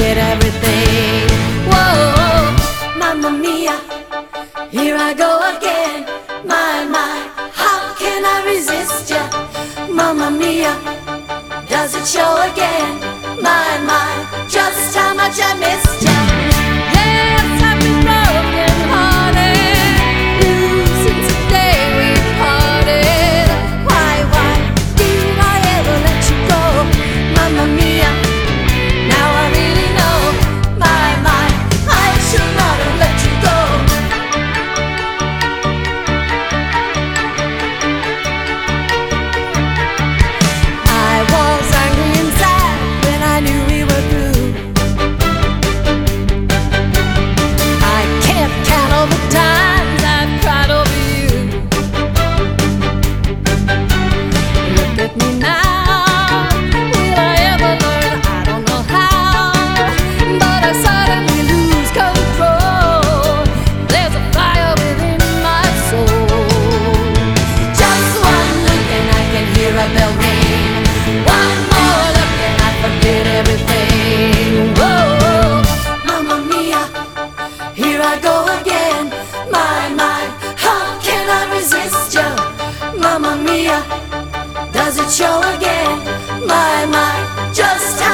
forget everything. Whoa, mamma mia, here I go again. My, how can I resist ya? Mamma mia, does it show again? My, just how much I missed ya. Yes, I've been broken hearted, blue since the day we parted. Why did I ever let you go? Mamma mia, now I really know. My, I should not have let you go. I was angry and sad when I knew we were through. I can't count all the times I've cried over you. Look at me now, will I ever learn? I don't know how, but I suddenly lose control. There's a fire within my soul. Just one look and I can hear a bell ring. One more look and I forget everything. Whoa, mamma mia, here I go again. My, how can I resist you? Mamma mia, does it show again? My, just